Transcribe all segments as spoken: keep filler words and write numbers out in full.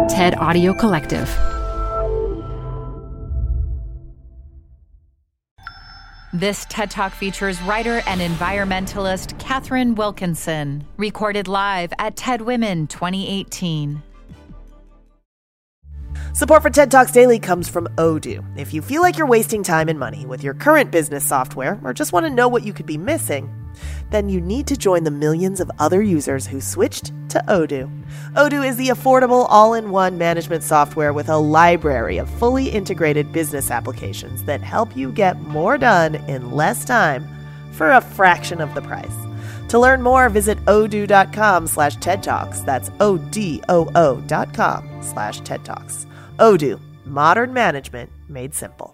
TED Audio Collective. This TED Talk features writer and environmentalist Catherine Wilkinson, recorded live at TED Women twenty eighteen. Support for TED Talks Daily comes from Odoo. If you feel like you're wasting time and money with your current business software or just want to know what you could be missing, then you need to join the millions of other users who switched to Odoo. Odoo is the affordable all-in-one management software with a library of fully integrated business applications that help you get more done in less time for a fraction of the price. To learn more, visit odoo.com slash TED Talks. That's O-D-O-O dot com slash TED Talks. Odoo, modern management made simple.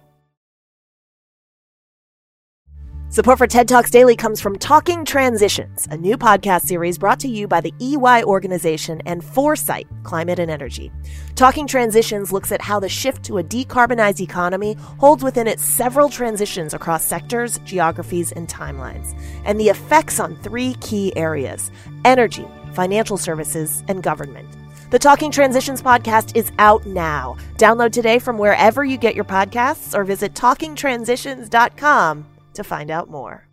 Support for TED Talks Daily comes from Talking Transitions, a new podcast series brought to you by the E Y organization and Foresight Climate and Energy. Talking Transitions looks at how the shift to a decarbonized economy holds within it several transitions across sectors, geographies, and timelines, and the effects on three key areas: energy, financial services, and government. The Talking Transitions podcast is out now. Download today from wherever you get your podcasts or visit talking transitions dot com to find out more.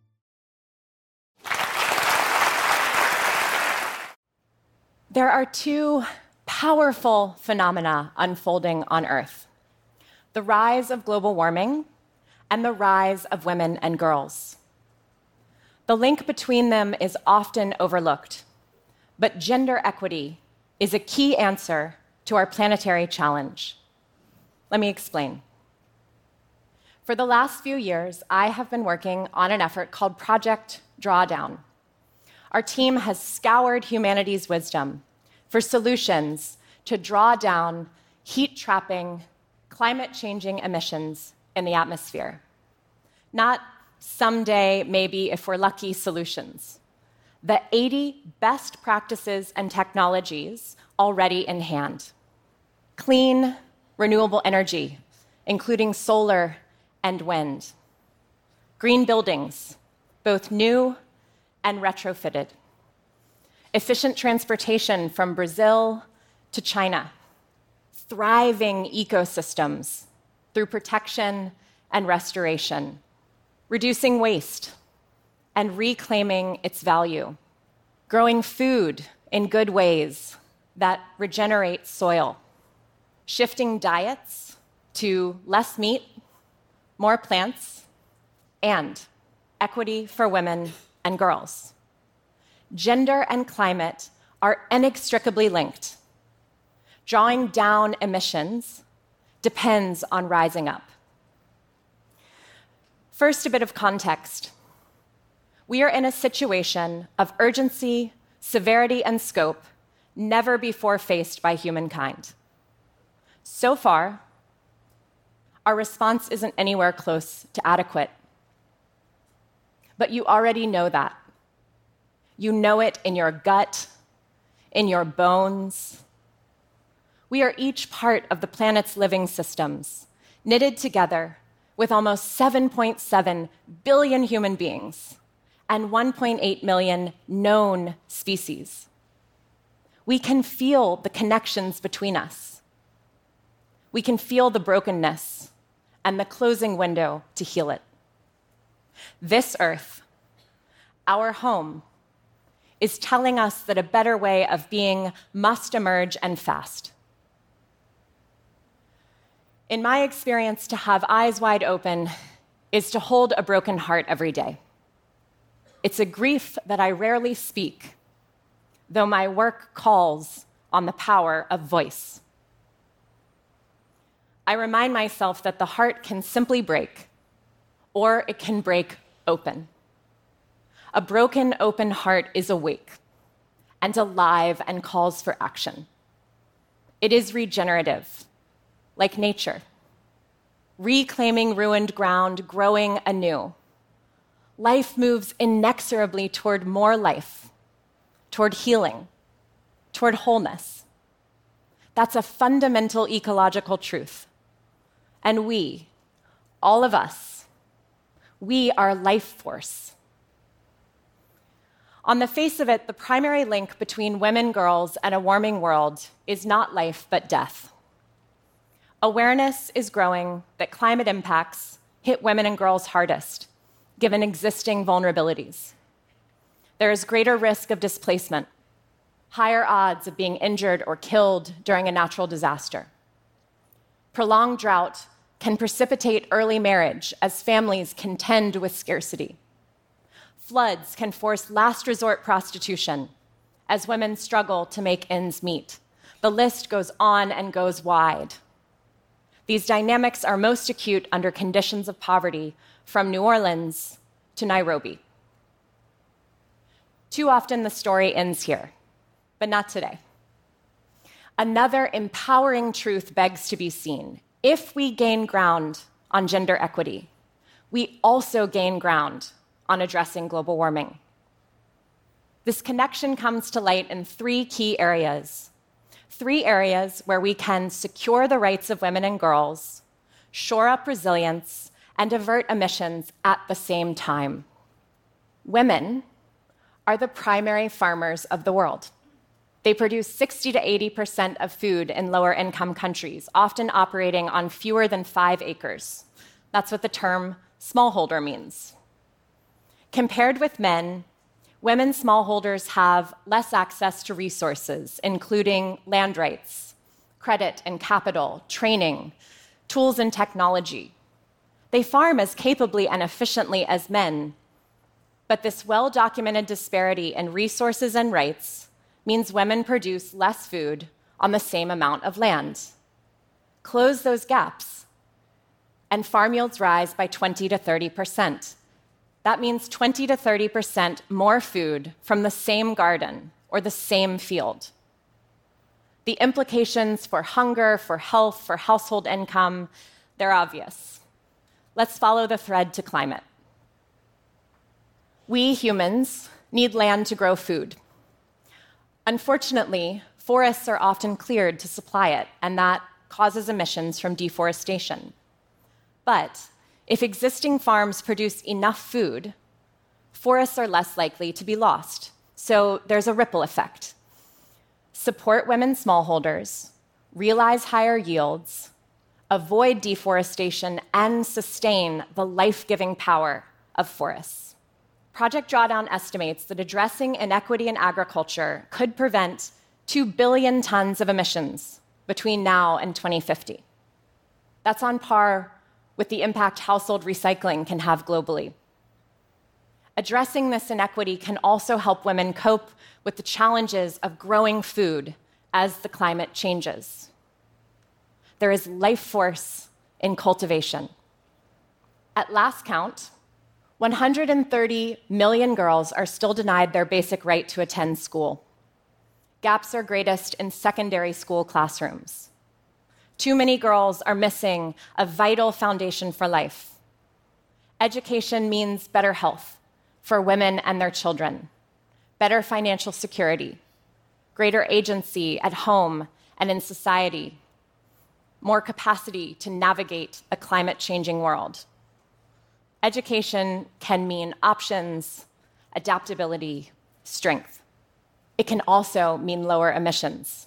There are two powerful phenomena unfolding on Earth: the rise of global warming and the rise of women and girls. The link between them is often overlooked, but gender equity is a key answer to our planetary challenge. Let me explain. For the last few years, I have been working on an effort called Project Drawdown. Our team has scoured humanity's wisdom for solutions to draw down heat-trapping, climate-changing emissions in the atmosphere. Not someday, maybe, if we're lucky, solutions. The eighty best practices and technologies already in hand. Clean, renewable energy, including solar and wind. Green buildings, both new and retrofitted. Efficient transportation from Brazil to China. Thriving ecosystems through protection and restoration. Reducing waste and reclaiming its value. Growing food in good ways that regenerate soil. Shifting diets to less meat, more plants, and equity for women and girls. Gender and climate are inextricably linked. Drawing down emissions depends on rising up. First, a bit of context. We are in a situation of urgency, severity, and scope never before faced by humankind. So far, our response isn't anywhere close to adequate. But you already know that. You know it in your gut, in your bones. We are each part of the planet's living systems, knitted together with almost seven point seven billion human beings and one point eight million known species. We can feel the connections between us. We can feel the brokenness and the closing window to heal it. This Earth, our home, is telling us that a better way of being must emerge, and fast. In my experience, to have eyes wide open is to hold a broken heart every day. It's a grief that I rarely speak, though my work calls on the power of voice. I remind myself that the heart can simply break, or it can break open. A broken, open heart is awake and alive and calls for action. It is regenerative, like nature, reclaiming ruined ground, growing anew. Life moves inexorably toward more life, toward healing, toward wholeness. That's a fundamental ecological truth. And we, all of us, we are life force. On the face of it, the primary link between women, girls, and a warming world is not life but death. Awareness is growing that climate impacts hit women and girls hardest, given existing vulnerabilities. There is greater risk of displacement, higher odds of being injured or killed during a natural disaster. Prolonged drought can precipitate early marriage as families contend with scarcity. Floods can force last resort prostitution as women struggle to make ends meet. The list goes on and goes wide. These dynamics are most acute under conditions of poverty, from New Orleans to Nairobi. Too often the story ends here, but not today. Another empowering truth begs to be seen. If we gain ground on gender equity, we also gain ground on addressing global warming. This connection comes to light in three key areas. Three areas where we can secure the rights of women and girls, shore up resilience, and avert emissions at the same time. Women are the primary farmers of the world. They produce sixty to eighty percent of food in lower income countries, often operating on fewer than five acres. That's what the term smallholder means. Compared with men, women smallholders have less access to resources, including land rights, credit and capital, training, tools and technology. They farm as capably and efficiently as men, but this well-documented disparity in resources and rights means women produce less food on the same amount of land. Close those gaps, and farm yields rise by twenty to thirty percent. That means twenty to thirty percent more food from the same garden or the same field. The implications for hunger, for health, for household income, they're obvious. Let's follow the thread to climate. We humans need land to grow food. Unfortunately, forests are often cleared to supply it, and that causes emissions from deforestation. But if existing farms produce enough food, forests are less likely to be lost. So there's a ripple effect. Support women smallholders, realize higher yields, avoid deforestation, and sustain the life-giving power of forests. Project Drawdown estimates that addressing inequity in agriculture could prevent two billion tons of emissions between now and twenty fifty. That's on par with the impact household recycling can have globally. Addressing this inequity can also help women cope with the challenges of growing food as the climate changes. There is life force in cultivation. At last count, one hundred thirty million girls are still denied their basic right to attend school. Gaps are greatest in secondary school classrooms. Too many girls are missing a vital foundation for life. Education means better health for women and their children, better financial security, greater agency at home and in society, more capacity to navigate a climate-changing world. Education can mean options, adaptability, strength. It can also mean lower emissions.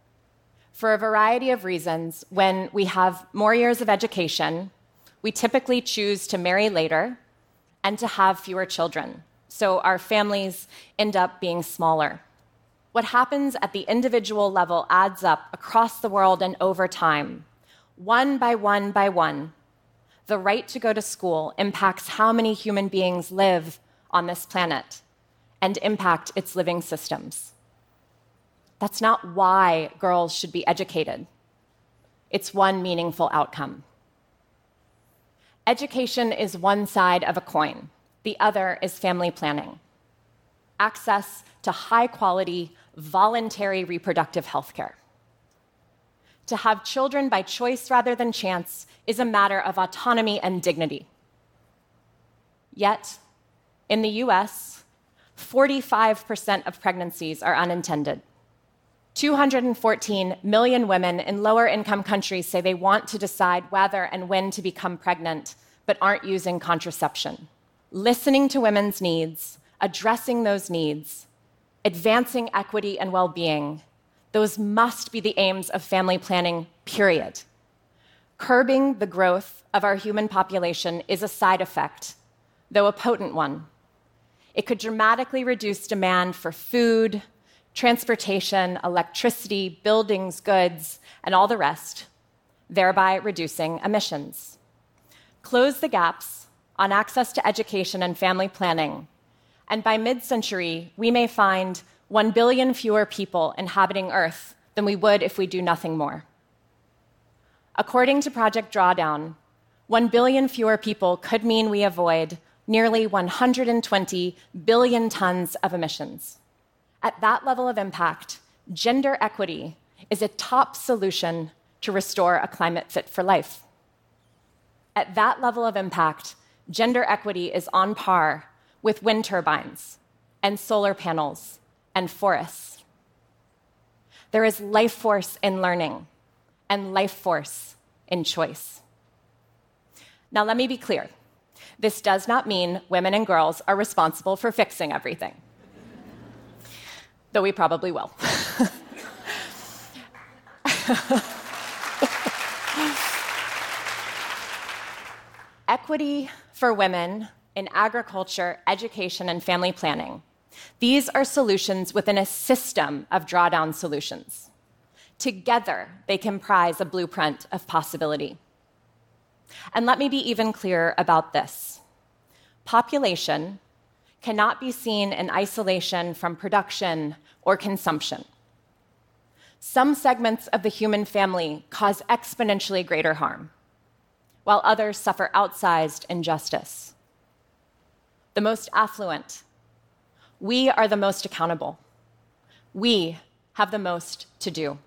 For a variety of reasons, when we have more years of education, we typically choose to marry later and to have fewer children, so our families end up being smaller. What happens at the individual level adds up across the world and over time. One by one by one, the right to go to school impacts how many human beings live on this planet and impact its living systems. That's not why girls should be educated. It's one meaningful outcome. Education is one side of a coin. The other is family planning. Access to high-quality, voluntary reproductive health care. To have children by choice rather than chance is a matter of autonomy and dignity. Yet, in the U S, forty-five percent of pregnancies are unintended. two hundred fourteen million women in lower-income countries say they want to decide whether and when to become pregnant, but aren't using contraception. Listening to women's needs, addressing those needs, advancing equity and well-being, those must be the aims of family planning, period. Curbing the growth of our human population is a side effect, though a potent one. It could dramatically reduce demand for food, transportation, electricity, buildings, goods, and all the rest, thereby reducing emissions. Close the gaps on access to education and family planning, and by mid-century, we may find one billion fewer people inhabiting Earth than we would if we do nothing more. According to Project Drawdown, one billion fewer people could mean we avoid nearly one hundred twenty billion tons of emissions. At that level of impact, gender equity is a top solution to restore a climate fit for life. At that level of impact, gender equity is on par with wind turbines and solar panels and forests. There is life force in learning and life force in choice. Now, let me be clear. This does not mean women and girls are responsible for fixing everything, though we probably will. Equity for women in agriculture, education, and family planning. These are solutions within a system of drawdown solutions. Together, they comprise a blueprint of possibility. And let me be even clearer about this. Population cannot be seen in isolation from production or consumption. Some segments of the human family cause exponentially greater harm, while others suffer outsized injustice. The most affluent, we are the most accountable. We have the most to do.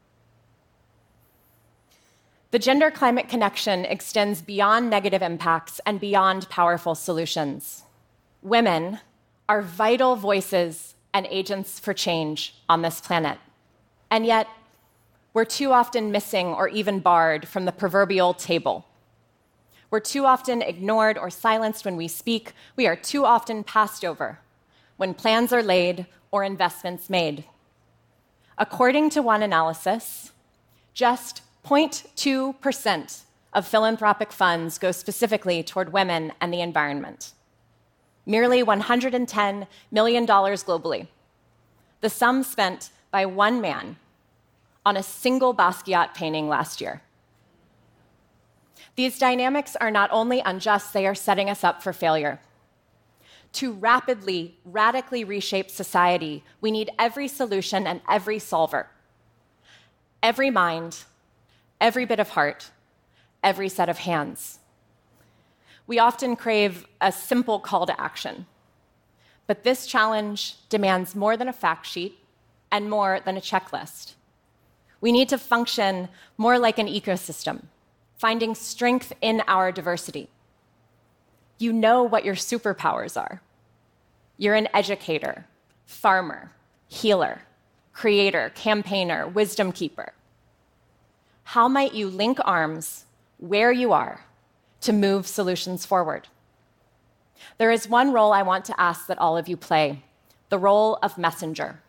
The gender-climate connection extends beyond negative impacts and beyond powerful solutions. Women are vital voices and agents for change on this planet. And yet, we're too often missing or even barred from the proverbial table. We're too often ignored or silenced when we speak. We are too often passed over when plans are laid or investments made. According to one analysis, just zero point two percent of philanthropic funds go specifically toward women and the environment. Merely one hundred ten million dollars globally. The sum spent by one man on a single Basquiat painting last year. These dynamics are not only unjust, they are setting us up for failure. To rapidly, radically reshape society, we need every solution and every solver. Every mind, every bit of heart, every set of hands. We often crave a simple call to action, but this challenge demands more than a fact sheet and more than a checklist. We need to function more like an ecosystem, finding strength in our diversity. You know what your superpowers are. You're an educator, farmer, healer, creator, campaigner, wisdom keeper. How might you link arms where you are to move solutions forward? There is one role I want to ask that all of you play, the role of messenger.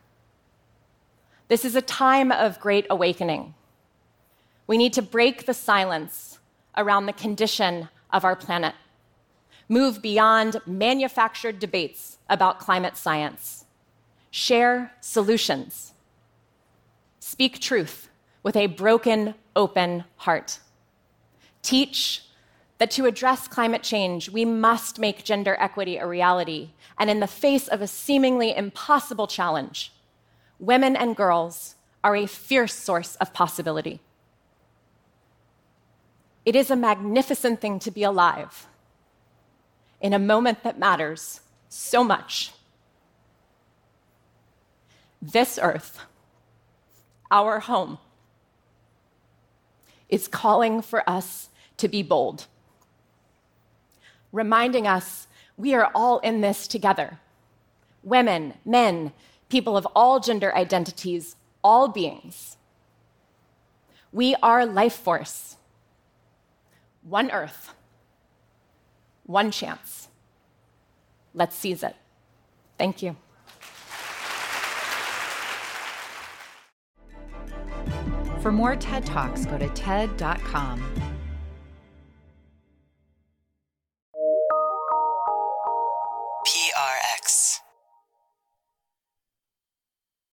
This is a time of great awakening. We need to break the silence around the condition of our planet, move beyond manufactured debates about climate science, share solutions, speak truth with a broken, open heart. Teach that to address climate change, we must make gender equity a reality, and in the face of a seemingly impossible challenge, women and girls are a fierce source of possibility. It is a magnificent thing to be alive in a moment that matters so much. This earth, our home, is calling for us to be bold, reminding us we are all in this together. Women, men, people of all gender identities, all beings. We are life force. One earth, one chance. Let's seize it. Thank you. For more TED Talks, go to ted dot com. P R X.